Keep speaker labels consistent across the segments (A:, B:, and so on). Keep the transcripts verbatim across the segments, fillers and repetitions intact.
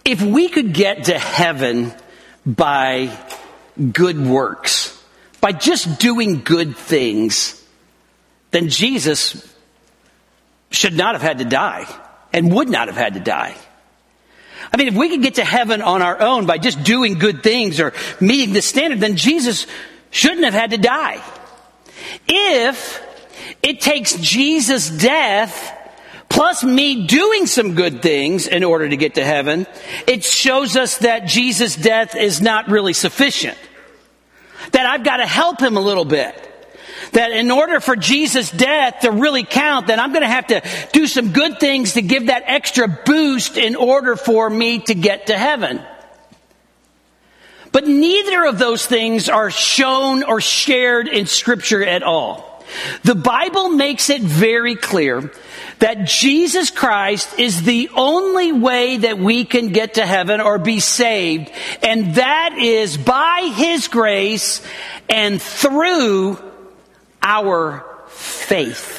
A: If we could get to heaven by good works, by just doing good things, then Jesus should not have had to die and would not have had to die. I mean, if we could get to heaven on our own by just doing good things or meeting the standard, then Jesus shouldn't have had to die. If it takes Jesus' death plus me doing some good things in order to get to heaven, it shows us that Jesus' death is not really sufficient. That I've got to help him a little bit. That in order for Jesus' death to really count, then I'm going to have to do some good things to give that extra boost in order for me to get to heaven. But neither of those things are shown or shared in Scripture at all. The Bible makes it very clear that Jesus Christ is the only way that we can get to heaven or be saved, and that is by His grace and through our faith.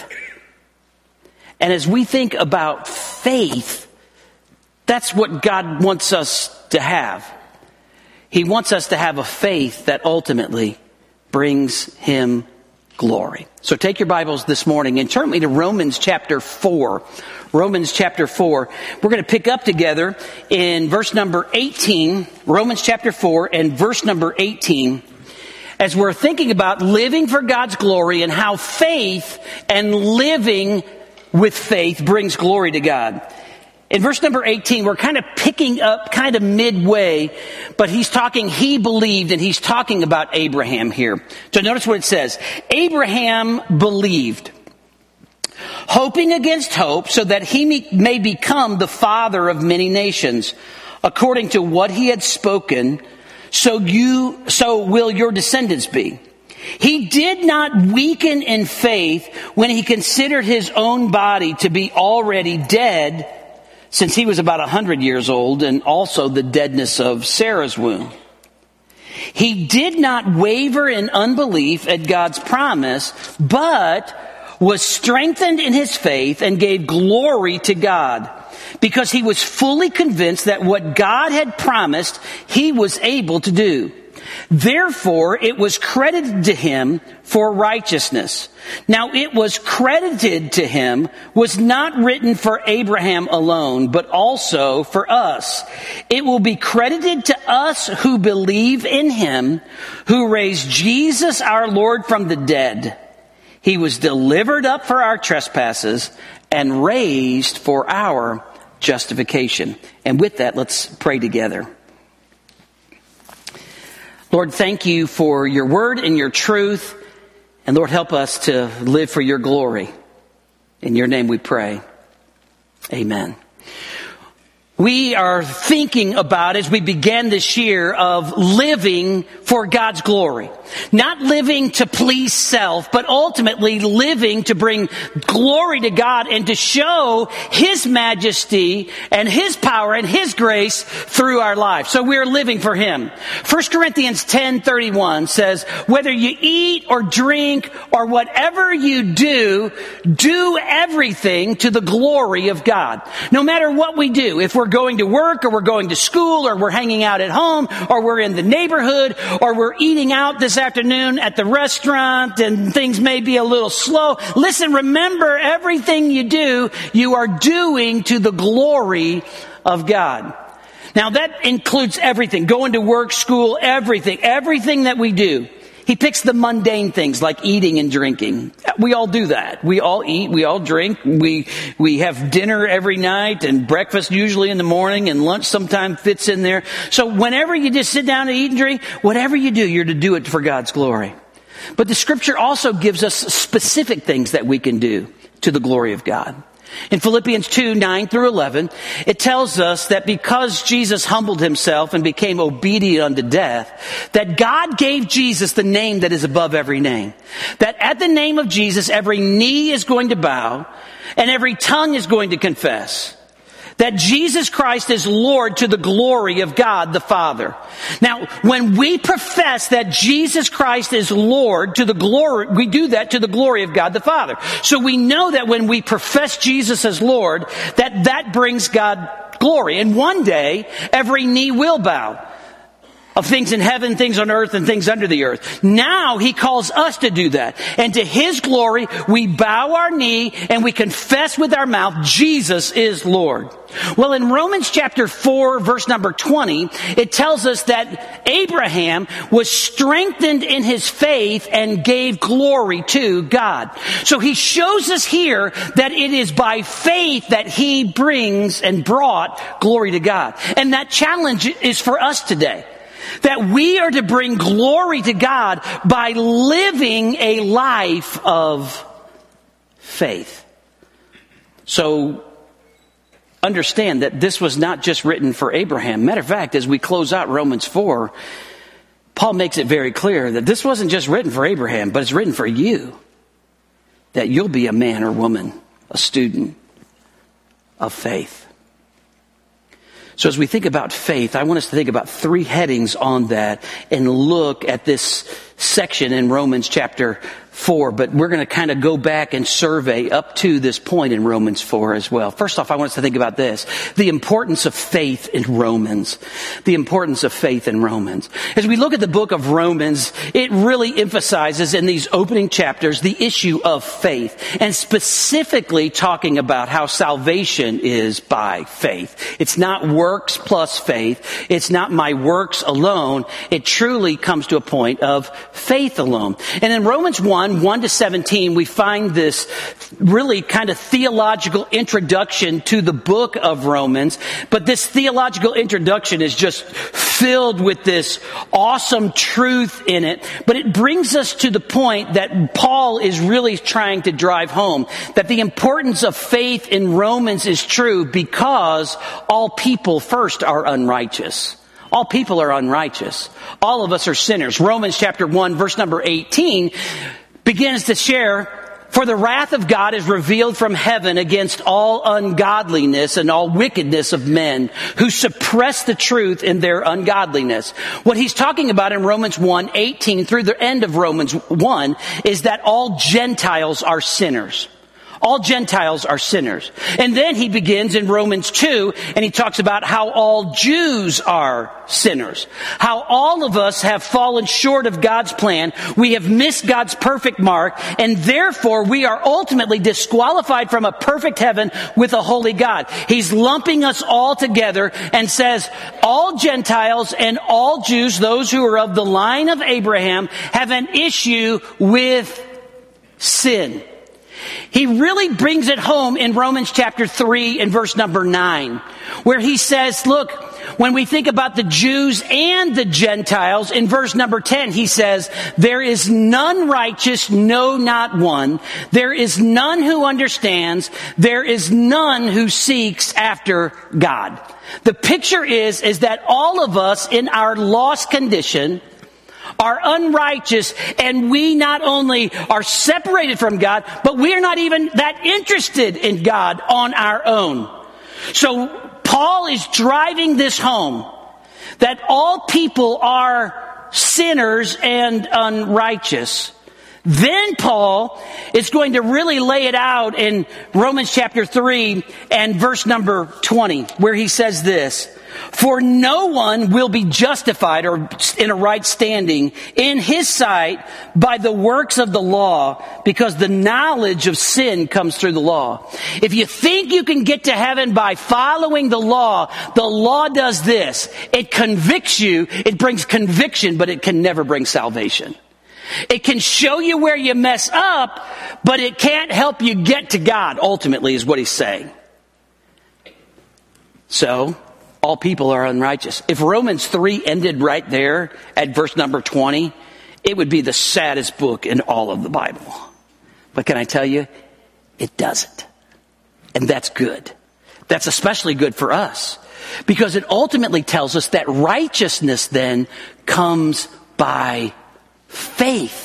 A: And as we think about faith, that's what God wants us to have. He wants us to have a faith that ultimately brings Him glory. So take your Bibles this morning and turn me to Romans chapter four. Romans chapter four. We're going to pick up together in verse number eighteen. Romans chapter four and verse number eighteen. As we're thinking about living for God's glory and how faith and living with faith brings glory to God. In verse number eighteen, we're kind of picking up kind of midway, but he's talking, he believed, and he's talking about Abraham here. So notice what it says. Abraham believed, hoping against hope, so that he may become the father of many nations, according to what he had spoken. So you, so will your descendants be. He did not weaken in faith when he considered his own body to be already dead, since he was about a hundred years old, and also the deadness of Sarah's womb. He did not waver in unbelief at God's promise, but was strengthened in his faith and gave glory to God, because he was fully convinced that what God had promised, he was able to do. Therefore, it was credited to him for righteousness. Now, it was credited to him was not written for Abraham alone, but also for us. It will be credited to us who believe in him, who raised Jesus our Lord from the dead. He was delivered up for our trespasses and raised for our justification. And with that, let's pray together. Lord, thank you for your word and your truth. And Lord, help us to live for your glory. In your name we pray. Amen. We are thinking about, as we began this year, of living for God's glory. Not living to please self, but ultimately living to bring glory to God and to show His majesty and His power and His grace through our lives. So we're living for Him. First Corinthians ten thirty-one says, whether you eat or drink or whatever you do, do everything to the glory of God. No matter what we do, if we're going to work or we're going to school or we're hanging out at home or we're in the neighborhood or we're eating out this afternoon at the restaurant and things may be a little slow. Listen, remember, everything you do, you are doing to the glory of God. Now that includes everything, going to work, school, everything, everything that we do. He picks the mundane things like eating and drinking. We all do that. We all eat, we all drink, we we have dinner every night and breakfast usually in the morning and lunch sometime fits in there. So whenever you just sit down and eat and drink, whatever you do, you're to do it for God's glory. But the scripture also gives us specific things that we can do to the glory of God. In Philippians two, nine through eleven, it tells us that because Jesus humbled himself and became obedient unto death, that God gave Jesus the name that is above every name. That at the name of Jesus, every knee is going to bow and every tongue is going to confess that Jesus Christ is Lord to the glory of God the Father. Now, when we profess that Jesus Christ is Lord to the glory, we do that to the glory of God the Father. So we know that when we profess Jesus as Lord, that that brings God glory. And one day, every knee will bow. Of things in heaven, things on earth, and things under the earth. Now He calls us to do that. And to His glory, we bow our knee and we confess with our mouth, Jesus is Lord. Well, in Romans chapter four, verse number twenty, it tells us that Abraham was strengthened in his faith and gave glory to God. So he shows us here that it is by faith that he brings and brought glory to God. And that challenge is for us today. That we are to bring glory to God by living a life of faith. So, understand that this was not just written for Abraham. Matter of fact, as we close out Romans four, Paul makes it very clear that this wasn't just written for Abraham, but it's written for you. That you'll be a man or woman, a student of faith. So as we think about faith, I want us to think about three headings on that and look at this section in Romans chapter four. But we're going to kind of go back and survey up to this point in Romans four as well. First off, I want us to think about this. The importance of faith in Romans. The importance of faith in Romans. As we look at the book of Romans, it really emphasizes in these opening chapters the issue of faith. And specifically talking about how salvation is by faith. It's not works plus faith. It's not my works alone. It truly comes to a point of faith alone. And in Romans one, one to seventeen, we find this really kind of theological introduction to the book of Romans. But this theological introduction is just filled with this awesome truth in it. But it brings us to the point that Paul is really trying to drive home. That the importance of faith in Romans is true because all people first are unrighteous. All people are unrighteous. All of us are sinners. Romans chapter one, verse number eighteen begins to share, for the wrath of God is revealed from heaven against all ungodliness and all wickedness of men who suppress the truth in their ungodliness. What he's talking about in Romans one eighteen through the end of Romans one is that all Gentiles are sinners. All Gentiles are sinners. And then he begins in Romans two, and he talks about how all Jews are sinners. How all of us have fallen short of God's plan. We have missed God's perfect mark, and therefore we are ultimately disqualified from a perfect heaven with a holy God. He's lumping us all together and says, all Gentiles and all Jews, those who are of the line of Abraham, have an issue with sin. He really brings it home in Romans chapter three and verse number nine, where he says, look, when we think about the Jews and the Gentiles, in verse number ten, he says, there is none righteous, no, not one. There is none who understands. There is none who seeks after God. The picture is, is that all of us in our lost condition are unrighteous, and we not only are separated from God, but we are not even that interested in God on our own. So Paul is driving this home, that all people are sinners and unrighteous. Then Paul is going to really lay it out in Romans chapter three and verse number twenty, where he says this, for no one will be justified or in a right standing in his sight by the works of the law, because the knowledge of sin comes through the law. If you think you can get to heaven by following the law, the law does this. It convicts you. It brings conviction, but it can never bring salvation. It can show you where you mess up, but it can't help you get to God, ultimately, is what he's saying. So, all people are unrighteous. If Romans three ended right there at verse number twenty, it would be the saddest book in all of the Bible. But can I tell you, it doesn't. And that's good. That's especially good for us, because it ultimately tells us that righteousness then comes by faith.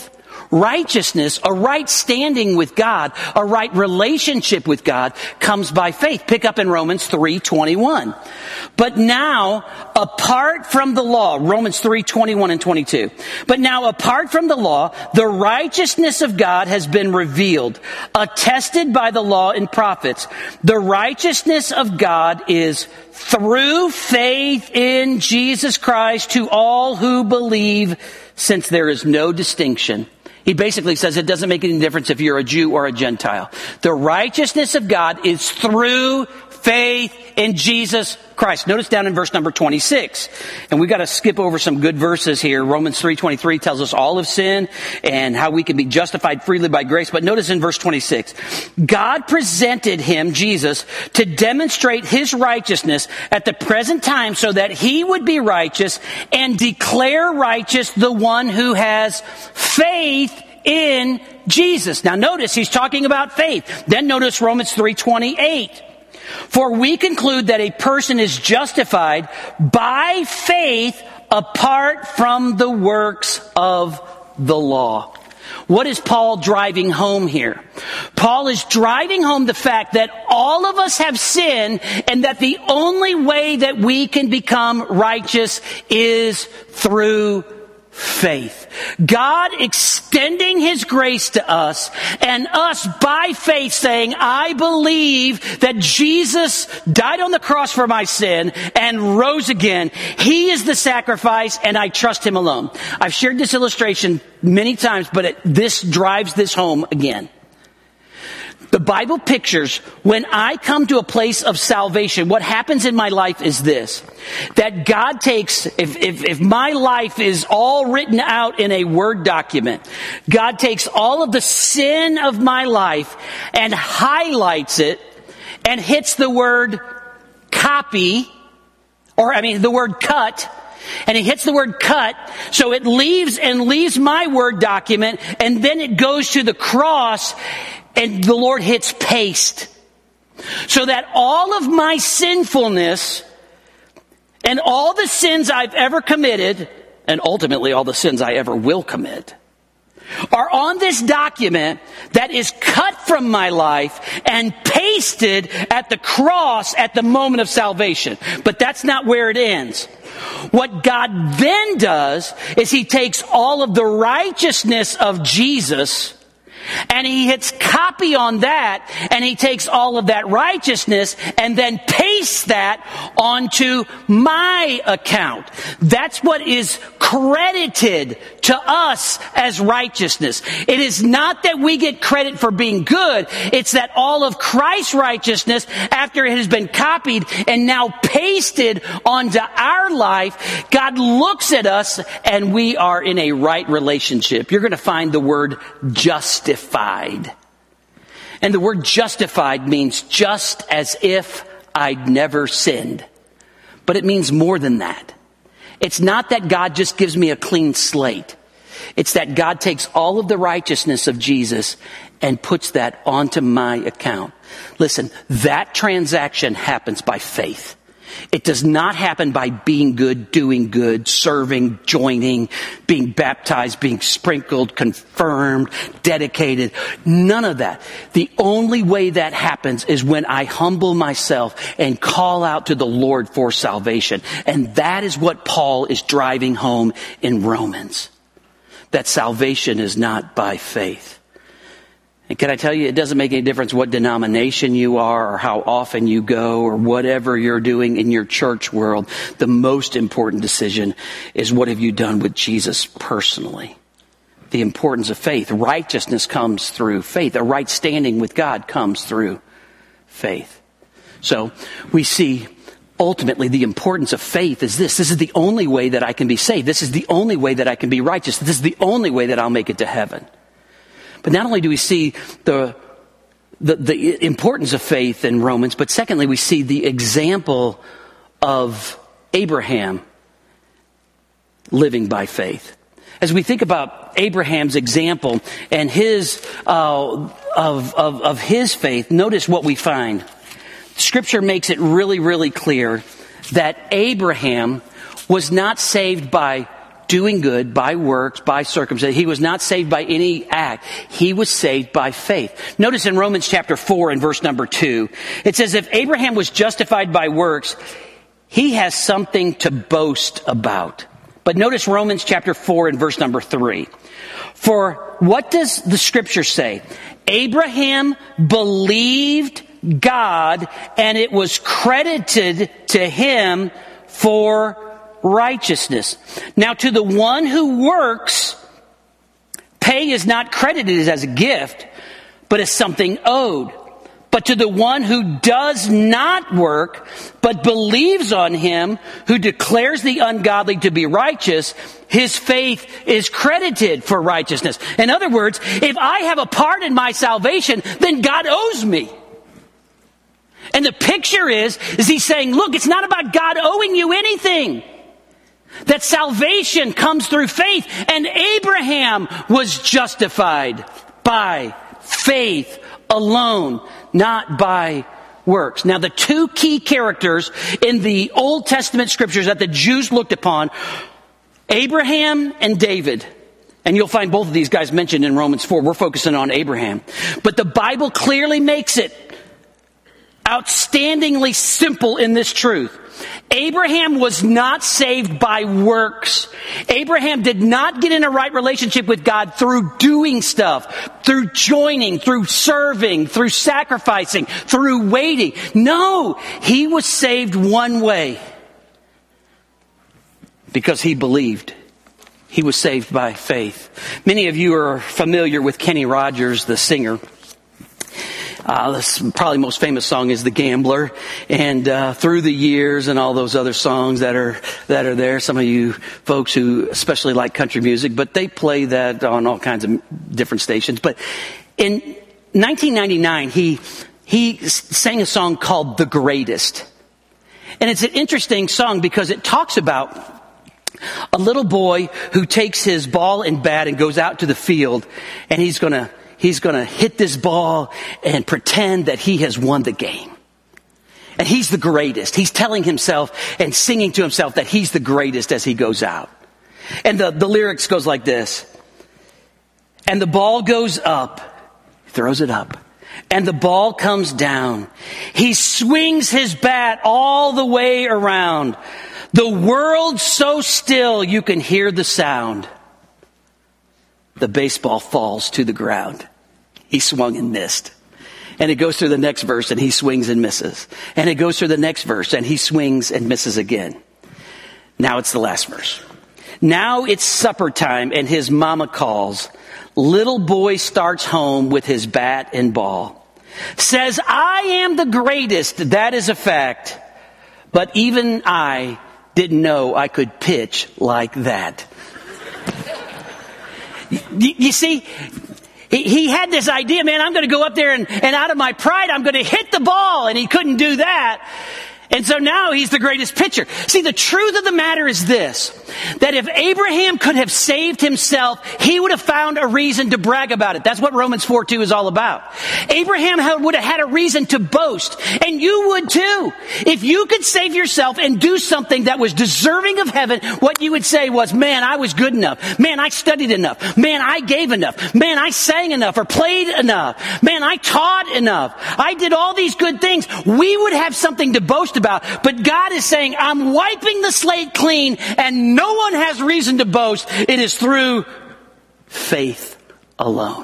A: Righteousness, a right standing with God, a right relationship with God comes by faith. Pick up in Romans three twenty-one. But now, apart from the law, Romans three twenty-one and twenty-two. But now, apart from the law, the righteousness of God has been revealed, attested by the law and prophets. The righteousness of God is through faith in Jesus Christ to all who believe, since there is no distinction. He basically says it doesn't make any difference if you're a Jew or a Gentile. The righteousness of God is through faith in Jesus Christ. Notice down in verse number twenty-six. And we've got to skip over some good verses here. Romans three twenty-three tells us all of sin and how we can be justified freely by grace. But notice in verse twenty-six, God presented him, Jesus, to demonstrate his righteousness at the present time so that he would be righteous and declare righteous the one who has faith in Jesus. Now notice he's talking about faith. Then notice Romans three twenty-eight. For we conclude that a person is justified by faith apart from the works of the law. What is Paul driving home here? Paul is driving home the fact that all of us have sinned and that the only way that we can become righteous is through faith. God extending his grace to us and us by faith saying, I believe that Jesus died on the cross for my sin and rose again. He is the sacrifice and I trust him alone. I've shared this illustration many times, but it, this drives this home again. The Bible pictures when I come to a place of salvation, what happens in my life is this, that God takes, if, if, if my life is all written out in a Word document, God takes all of the sin of my life and highlights it and hits the word copy, or I mean the word cut, and he hits the word cut, so it leaves and leaves my Word document, and then it goes to the cross, and the Lord hits paste. So that all of my sinfulness and all the sins I've ever committed, and ultimately all the sins I ever will commit, are on this document that is cut from my life and pasted at the cross at the moment of salvation. But that's not where it ends. What God then does is he takes all of the righteousness of Jesus and he hits copy on that, and he takes all of that righteousness and then pastes that onto my account. That's what is credited to us as righteousness. It is not that we get credit for being good. It's that all of Christ's righteousness, after it has been copied and now pasted onto our life, God looks at us and we are in a right relationship. You're going to find the word justified. And the word justified means just as if I'd never sinned. But it means more than that. It's not that God just gives me a clean slate. It's that God takes all of the righteousness of Jesus and puts that onto my account. Listen, that transaction happens by faith. It does not happen by being good, doing good, serving, joining, being baptized, being sprinkled, confirmed, dedicated. None of that. The only way that happens is when I humble myself and call out to the Lord for salvation. And that is what Paul is driving home in Romans. That salvation is not by faith. And can I tell you, it doesn't make any difference what denomination you are or how often you go or whatever you're doing in your church world. The most important decision is what have you done with Jesus personally? The importance of faith. Righteousness comes through faith. A right standing with God comes through faith. So we see ultimately the importance of faith is this. This is the only way that I can be saved. This is the only way that I can be righteous. This is the only way that I'll make it to heaven. But not only do we see the, the the importance of faith in Romans, but secondly, we see the example of Abraham living by faith. As we think about Abraham's example and his uh, of, of of his faith, notice what we find. Scripture makes it really, really clear that Abraham was not saved by doing good, by works, by circumcision. He was not saved by any act. He was saved by faith. Notice in Romans chapter four and verse number two, it says, if Abraham was justified by works, he has something to boast about. But notice Romans chapter four and verse number three. For what does the scripture say? Abraham believed God, and it was credited to him for righteousness. Now, to the one who works, pay is not credited as a gift, but as something owed. But to the one who does not work, but believes on him who declares the ungodly to be righteous, his faith is credited for righteousness. In other words, if I have a part in my salvation, then God owes me. And the picture is, is he's saying, look, it's not about God owing you anything. That salvation comes through faith, and Abraham was justified by faith alone, not by works. Now, the two key characters in the Old Testament scriptures that the Jews looked upon, Abraham and David. And you'll find both of these guys mentioned in Romans four. We're focusing on Abraham. But the Bible clearly makes it outstandingly simple in this truth. Abraham was not saved by works. Abraham did not get in a right relationship with God through doing stuff, through joining, through serving, through sacrificing, through waiting. No, he was saved one way. Because he believed. He was saved by faith. Many of you are familiar with Kenny Rogers, the singer. Uh, the probably most famous song is The Gambler, and uh, Through the Years and all those other songs that are that are there. Some of you folks who especially like country music, but they play that on all kinds of different stations. But in nineteen ninety-nine, he he sang a song called The Greatest. And it's an interesting song because it talks about a little boy who takes his ball and bat and goes out to the field, and he's going to He's going to hit this ball and pretend that he has won the game. And he's the greatest. He's telling himself and singing to himself that he's the greatest as he goes out. And the, the lyrics goes like this. And the ball goes up, throws it up, and the ball comes down. He swings his bat all the way around. The world's so still you can hear the sound. The baseball falls to the ground. He swung and missed. And it goes through the next verse and he swings and misses. And it goes through the next verse and he swings and misses again. Now it's the last verse. Now it's supper time and his mama calls. Little boy starts home with his bat and ball. Says, I am the greatest. That is a fact. But even I didn't know I could pitch like that. You, you see, he, he had this idea, man, I'm going to go up there and, and out of my pride, I'm going to hit the ball. And he couldn't do that. And so now he's the greatest pitcher. See, the truth of the matter is this, that if Abraham could have saved himself, he would have found a reason to brag about it. That's what Romans four two is all about. Abraham would have had a reason to boast, and you would too. If you could save yourself and do something that was deserving of heaven, what you would say was, man, I was good enough. Man, I studied enough. Man, I gave enough. Man, I sang enough or played enough. Man, I taught enough. I did all these good things. We would have something to boast about. About. But God is saying, I'm wiping the slate clean and no one has reason to boast. It is through faith alone.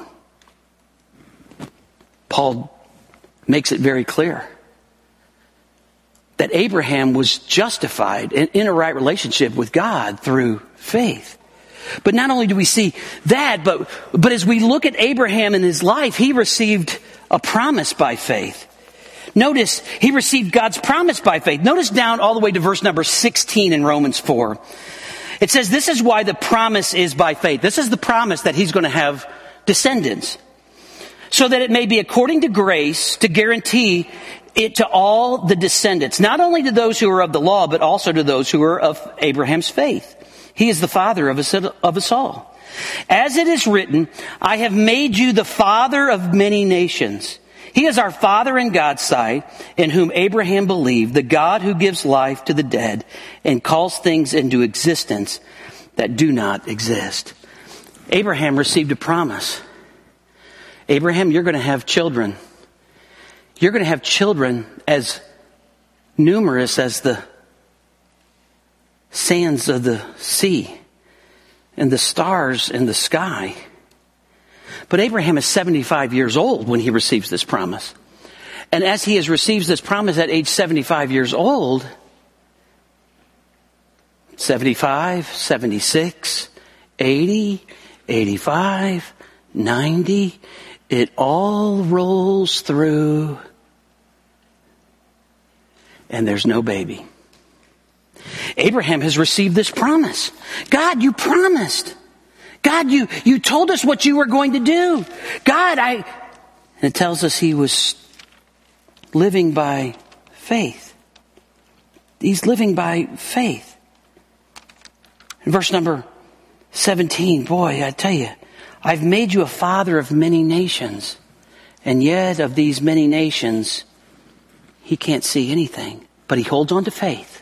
A: Paul makes it very clear that Abraham was justified in, in a right relationship with God through faith. But not only do we see that, but, but as we look at Abraham in his life, he received a promise by faith. Notice, he received God's promise by faith. Notice down all the way to verse number sixteen in Romans four. It says, this is why the promise is by faith. This is the promise that he's going to have descendants. So that it may be according to grace to guarantee it to all the descendants. Not only to those who are of the law, but also to those who are of Abraham's faith. He is the father of us, of us all. As it is written, I have made you the father of many nations. He is our Father in God's sight, in whom Abraham believed, the God who gives life to the dead and calls things into existence that do not exist. Abraham received a promise. Abraham, you're going to have children. You're going to have children as numerous as the sands of the sea and the stars in the sky. But Abraham is seventy-five years old when he receives this promise. And as he has received this promise at age seventy-five years old, seventy-five, seventy-six, eighty, eighty-five, ninety, it all rolls through, and there's no baby. Abraham has received this promise. God, you promised. God, you, you told us what you were going to do. God, I... And it tells us he was living by faith. He's living by faith. In verse number seventeen, boy, I tell you, I've made you a father of many nations, and yet of these many nations, he can't see anything, but he holds on to faith.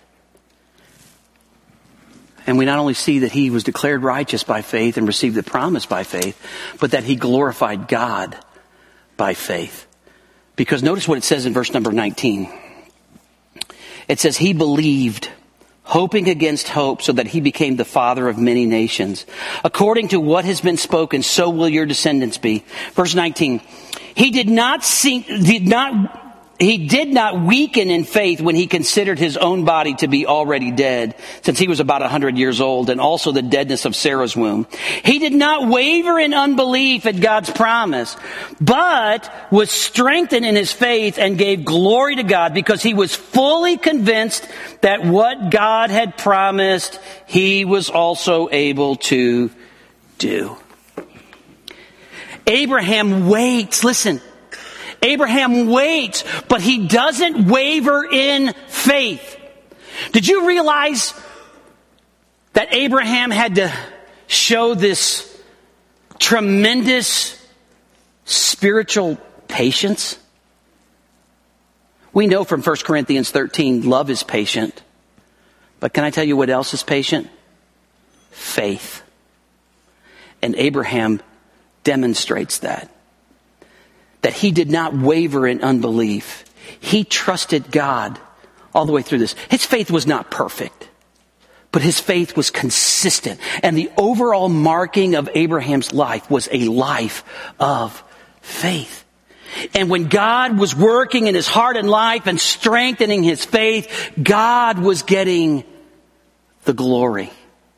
A: And we not only see that he was declared righteous by faith and received the promise by faith, but that he glorified God by faith. Because notice what it says in verse number nineteen. It says, he believed, hoping against hope, so that he became the father of many nations. According to what has been spoken, so will your descendants be. Verse nineteen. He did not see, did not, he did not weaken in faith when he considered his own body to be already dead, since he was about a hundred years old, and also the deadness of Sarah's womb. He did not waver in unbelief at God's promise, but was strengthened in his faith and gave glory to God, because he was fully convinced that what God had promised, he was also able to do. Abraham waits. Listen. Abraham waits, but he doesn't waver in faith. Did you realize that Abraham had to show this tremendous spiritual patience? We know from First Corinthians thirteen, love is patient. But can I tell you what else is patient? Faith. And Abraham demonstrates that. That he did not waver in unbelief. He trusted God all the way through this. His faith was not perfect, but his faith was consistent. And the overall marking of Abraham's life was a life of faith. And when God was working in his heart and life and strengthening his faith, God was getting the glory.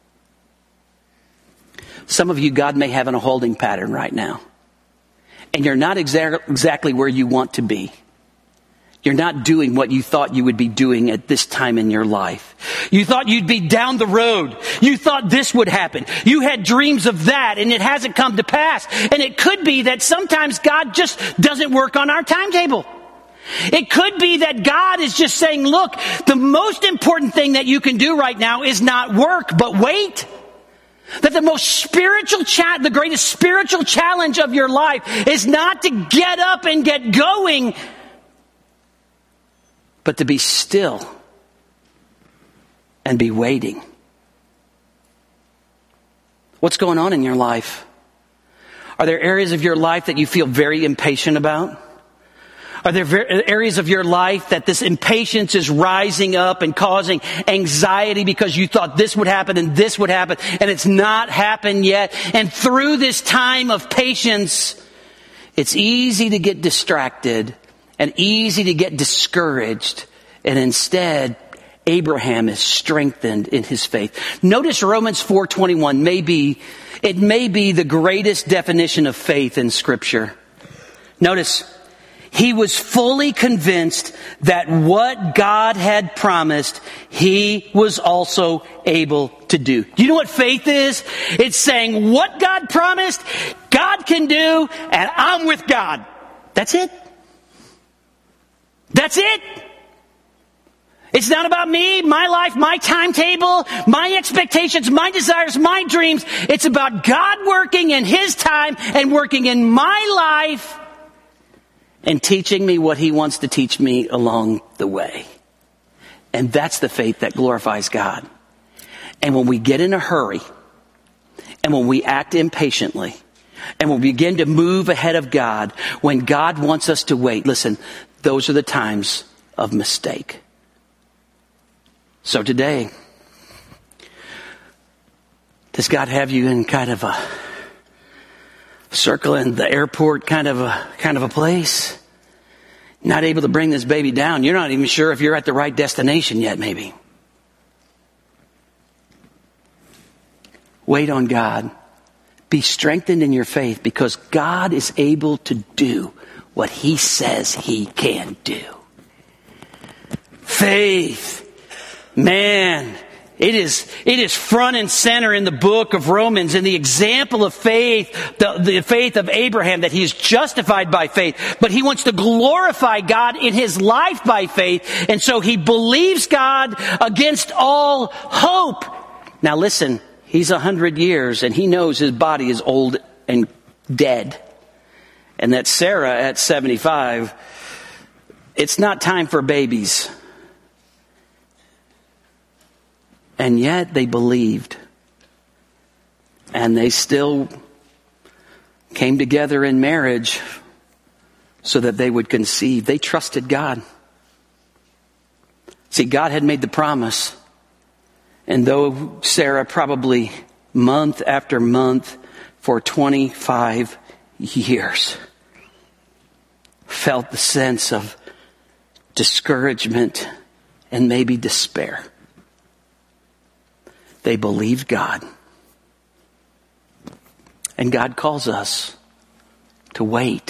A: Some of you, God may have in a holding pattern right now. And you're not exa- exactly where you want to be. You're not doing what you thought you would be doing at this time in your life. You thought you'd be down the road. You thought this would happen. You had dreams of that, and it hasn't come to pass. And it could be that sometimes God just doesn't work on our timetable. It could be that God is just saying, look, the most important thing that you can do right now is not work, but wait. That the most spiritual, cha- the greatest spiritual challenge of your life is not to get up and get going, but to be still and be waiting. What's going on in your life? Are there areas of your life that you feel very impatient about? Are there areas of your life that this impatience is rising up and causing anxiety because you thought this would happen and this would happen and it's not happened yet? And through this time of patience, it's easy to get distracted and easy to get discouraged. And instead, Abraham is strengthened in his faith. Notice Romans four twenty-one may be, it may be the greatest definition of faith in Scripture. Notice, he was fully convinced that what God had promised, he was also able to do. Do you know what faith is? It's saying what God promised, God can do, and I'm with God. That's it. That's it. It's not about me, my life, my timetable, my expectations, my desires, my dreams. It's about God working in his time and working in my life and teaching me what he wants to teach me along the way. And that's the faith that glorifies God. And when we get in a hurry, and when we act impatiently, and we begin to move ahead of God, when God wants us to wait, listen, those are the times of mistake. So today, does God have you in kind of a circle in the airport kind of a kind of a place? Not able to bring this baby down. You're not even sure if you're at the right destination yet, maybe. Wait on God. Be strengthened in your faith because God is able to do what He says He can do. Faith. Man, it is, it is front and center in the book of Romans, in the example of faith, the, the faith of Abraham, that he is justified by faith, but he wants to glorify God in his life by faith, and so he believes God against all hope. Now listen, he's a hundred years and he knows his body is old and dead. And that Sarah at seventy-five, it's not time for babies. And yet they believed. And they still came together in marriage so that they would conceive. They trusted God. See, God had made the promise. And though Sarah probably month after month for twenty-five years felt the sense of discouragement and maybe despair, they believed God. And God calls us to wait,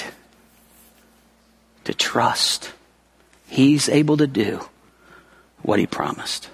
A: to trust. He's able to do what He promised.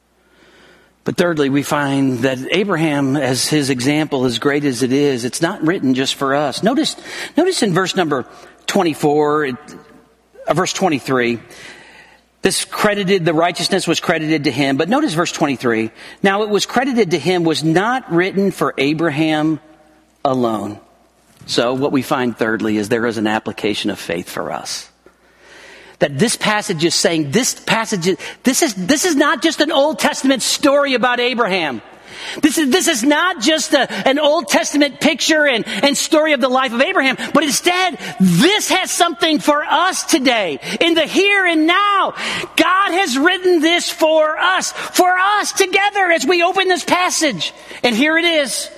A: But thirdly, we find that Abraham, as his example, as great as it is, it's not written just for us. Notice, notice in verse number twenty-four, it, uh, verse twenty-three, this credited, the righteousness was credited to him. But notice verse twenty-three. Now it was credited to him was not written for Abraham alone. So what we find thirdly is there is an application of faith for us. That this passage is saying, this passage, is, this is, this is not just an Old Testament story about Abraham. This is, this is not just a, an Old Testament picture and, and story of the life of Abraham, but instead, this has something for us today, in the here and now. God has written this for us, for us together as we open this passage. And here it is.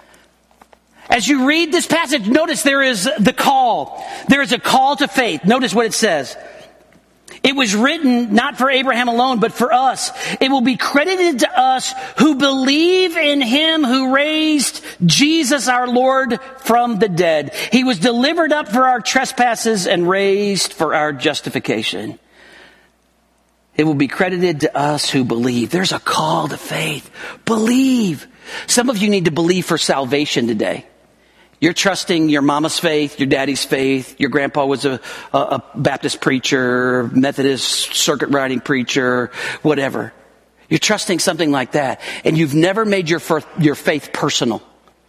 A: As you read this passage, notice there is the call. There is a call to faith. Notice what it says. It was written not for Abraham alone, but for us. It will be credited to us who believe in Him who raised Jesus our Lord from the dead. He was delivered up for our trespasses and raised for our justification. It will be credited to us who believe. There's a call to faith. Believe. Some of you need to believe for salvation today. You're trusting your mama's faith, your daddy's faith. Your grandpa was a, a, a Baptist preacher, Methodist circuit riding preacher, whatever. You're trusting something like that. And you've never made your, your faith personal.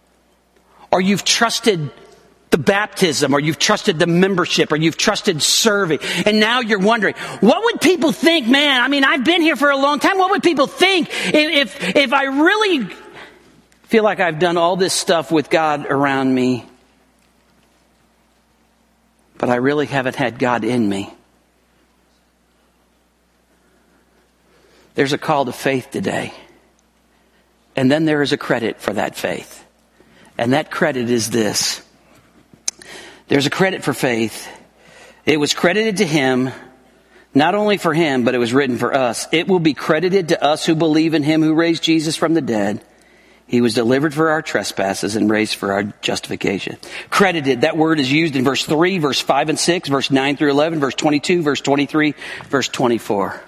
A: Or you've trusted the baptism, or you've trusted the membership, or you've trusted serving. And now you're wondering, what would people think, man? I mean, I've been here for a long time. What would people think if, if, if I really feel like I've done all this stuff with God around me, but I really haven't had God in me? There's a call to faith today. And then there is a credit for that faith. And that credit is this. There's a credit for faith. It was credited to him, not only for him, but it was written for us. It will be credited to us who believe in Him who raised Jesus from the dead. He was delivered for our trespasses and raised for our justification. Credited, that word is used in verse three, verse five and six, verse nine through eleven, verse twenty-two, verse twenty-three, verse twenty-four.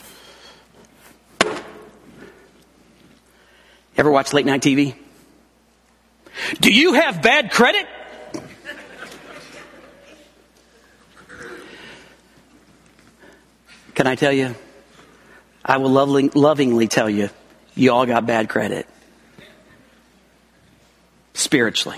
A: Ever watch late night T V? Do you have bad credit? Can I tell you? I will lovingly, lovingly tell you, you all got bad credit. Spiritually.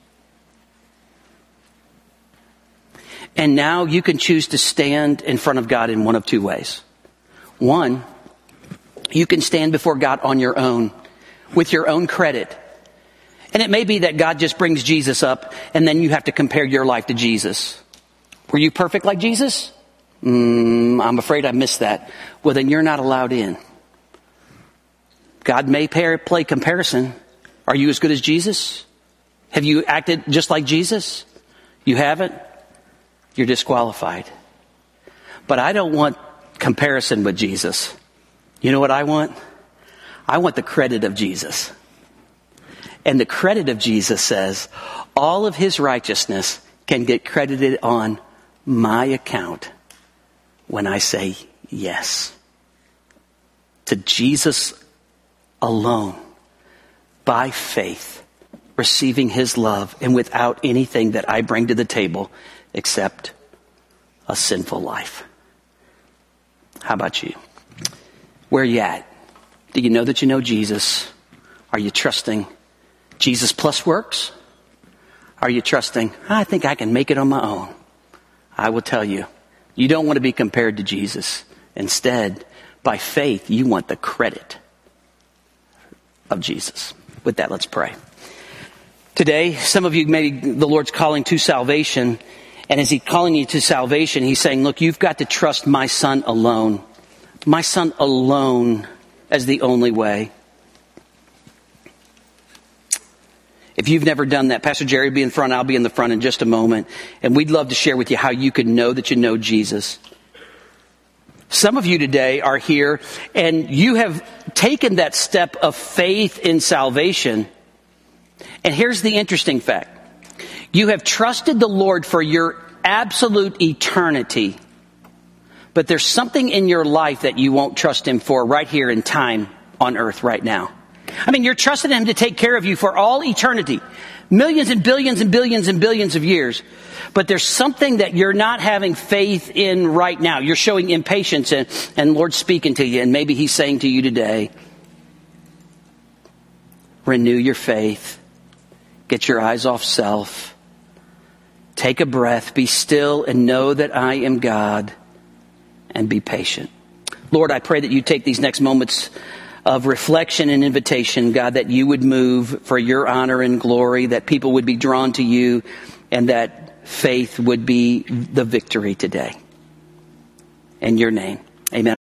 A: And now you can choose to stand in front of God in one of two ways. One, you can stand before God on your own, with your own credit. And it may be that God just brings Jesus up and then you have to compare your life to Jesus. Were you perfect like Jesus? Mm, I'm afraid I missed that. Well, then you're not allowed in. God may pair, play comparison. Are you as good as Jesus? Have you acted just like Jesus? You haven't? You're disqualified. But I don't want comparison with Jesus. You know what I want? I want the credit of Jesus. And the credit of Jesus says, all of his righteousness can get credited on my account when I say yes. To Jesus alone, by faith, receiving his love, and without anything that I bring to the table except a sinful life. How about you? Where are you at? Do you know that you know Jesus? Are you trusting Jesus plus works? Are you trusting, I think I can make it on my own? I will tell you, you don't want to be compared to Jesus. Instead, by faith, you want the credit of Jesus. With that, let's pray. Today, some of you, maybe the Lord's calling to salvation. And as he's calling you to salvation, he's saying, look, you've got to trust my son alone. My son alone as the only way. If you've never done that, Pastor Jerry will be in front, I'll be in the front in just a moment. And we'd love to share with you how you can know that you know Jesus. Some of you today are here and you have taken that step of faith in salvation. And here's the interesting fact. You have trusted the Lord for your absolute eternity. But there's something in your life that you won't trust him for right here in time on earth right now. I mean, you're trusting him to take care of you for all eternity. Millions and billions and billions and billions of years. But there's something that you're not having faith in right now. You're showing impatience and, and Lord's speaking to you. And maybe he's saying to you today, renew your faith. Get your eyes off self. Take a breath. Be still and know that I am God. And be patient. Lord, I pray that you take these next moments of reflection and invitation, God, that you would move for your honor and glory, that people would be drawn to you, and that faith would be the victory today. In your name, amen.